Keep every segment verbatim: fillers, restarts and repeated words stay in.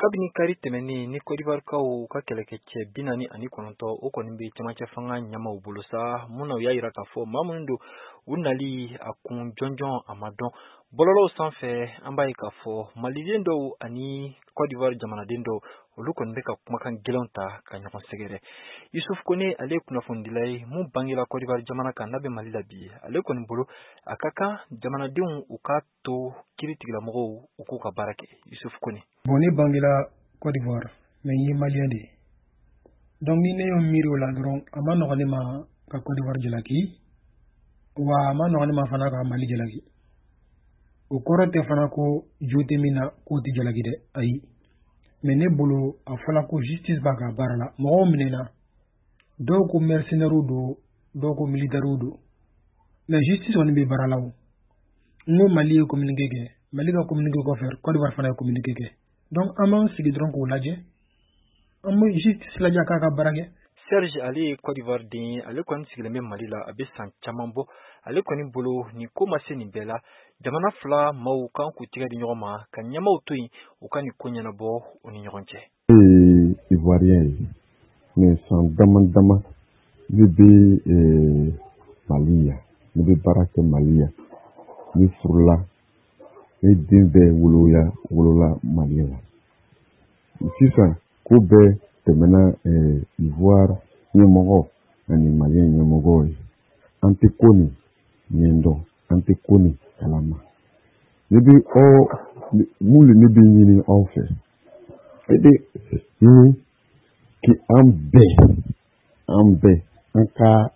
kabini kari tɛmɛni ni Côte d'Ivoire kaw ka kɛlɛkɛcɛ bi naani ani kɔnɔntɔn o kɔni bɛ cɛmancɛ fanga ɲɛmaw bolo sa mun na u y'a yira k'a fɔ maa minnu don u nali a kun jɔnjɔn a ma dɔn bɔlɔlɔw sanfɛ an b'a ye k'a fɔ maliden dɔw ani Côte d'Ivoire jamanaden dɔw olu kɔni bɛ ka kumakan gɛlɛnw ta ka ɲɔgɔn sɛgɛrɛ Yusuf Kone ale ye kunnafonidila ye mun bangela Côte d'Ivoire jamana kan n'a bɛ Mali la bi ale kɔni bolo a ka kan jamanadenw u ka to kiiritigɛlamɔgɔw u k'u ka baara kɛ Yusuf Kone. Bon ne bangela Côte d'Ivoire mais n ye malien de ye donc ni ne y'o miiri o la dɔrɔn a ma nɔgɔn ne ma ka Côte d'Ivoire jalaki wa a ma nɔgɔn ne ma fana ka Mali jalaki o kɔrɔ tɛ fana ko jo tɛ min na k'o tɛ jalaki dɛ ayi mais ne bolo a fɔla ko justice b'a ka baara la mɔgɔw minɛna dɔw ko mercenaires don dɔw ko militaires don mais justice kɔni bɛ baara la o n ko Mali ye communiqué kɛ Mali ka communiqué kɔfɛ Côte d'Ivoire fana ye communiqué kɛ donc an b'an sigi dɔrɔn k'o lajɛ an bɛ justice lajɛ a k'a ka baara kɛ. Serge ale ye Côte d'Ivoire den ye ale kɔni sigilen bɛ Mali la a bɛ san caman bɔ ale kɔni bolo nin ko ma se nin bɛɛ la jamana fila maaw kan k'u tigɛ di ɲɔgɔn ma ka ɲɛmaw to yen u ka nin ko ɲɛnabɔ u ni ɲɔgɔn cɛ. Ee Ivoirien ye mais san dama dama ne bɛ Mali ya ne bɛ baara kɛ Mali ya ne furula ne den bɛɛ woloya wolola Mali la sisan ko bɛɛ tɛmɛna Ivoire ɲɛmɔgɔ ani Malien ɲɛmɔgɔ ye an tɛ ko nin ɲɛdɔn an tɛ ko nin kalama ne bɛ aw mun ne bɛ ɲini aw fɛ e bɛ ɲini ki an bɛɛ an bɛɛ an ka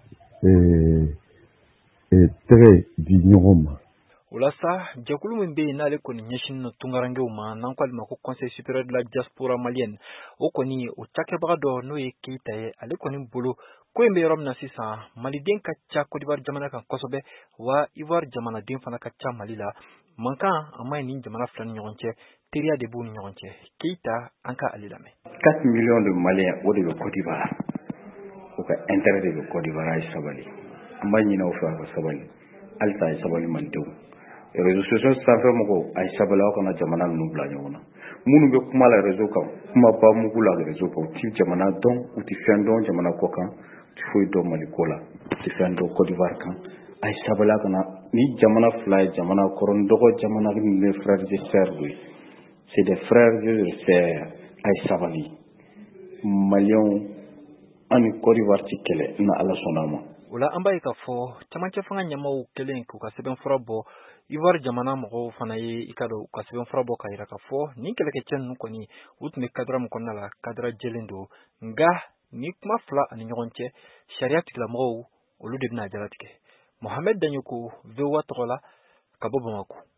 tɛgɛ di ɲɔgɔn ma. O la sa jɛkulu min bɛ yen n'ale kɔni ɲɛsin na tungarankew ma n'an ko ale ma ko Conseil supérieur de la diaspora malienne o kɔni o cakɛbaga dɔ n'o ye Keita ye ale kɔni bolo ko in bɛ yɔrɔ min na sisan maliden ka ca Côte d'Ivoire jamana kan kosɛbɛ wa Ivoire jamanaden fana ka ca Mali la mankan a ma ɲi nin jamana fila ni ɲɔgɔn cɛ teriya de b'u ni ɲɔgɔn cɛ Keita an ka ale lamɛn. quatre millions de Maliens o de bɛ Côte d'Ivoire o ka intérêt de bɛ Côte d'Ivoire a ye sabali an b'a ɲini aw fɛ a ka sabali halisa a ye sabali man denw. réseaux sociaux sanfɛ mɔgɔw a ye sabali aw kana jamana ninnu bila ɲɔgɔn na minnu bɛ kuma la réseau kan kuma ba mugu la réseau kan u ti jamana dɔn u ti fɛn dɔn jamana kɔ kan u ti foyi dɔn Mali ko la u ti fɛn dɔn Côte d'Ivoire kan a ye sabali a kana ni jamana fila ye jamana kɔrɔ dɔgɔ jamana min bɛ frères et sœurs de c'est des frères et sœurs a ye sabali Maliens ani Côte d'Ivoire ti kɛlɛ na Ala sɔnna ma. O la an b'a ye k'a fɔ cɛmancɛ fanga ɲɛmaaw kɛlen k'u ka sɛbɛnfura bɔ Ivoire jamana mɔgɔw fana ye i ka dɔn u ka sɛbɛnfura bɔ k'a yira k'a fɔ nin kɛlɛkɛcɛ ninnu kɔni u tun bɛ cadre min kɔnɔna la cadre jɛlen don nka ni kuma fila ani ɲɔgɔn cɛ sariya tigilamɔgɔw olu de bɛna jaratigɛ. Mohamed Danyoko V O A tɔgɔ la ka bɔ Bamako.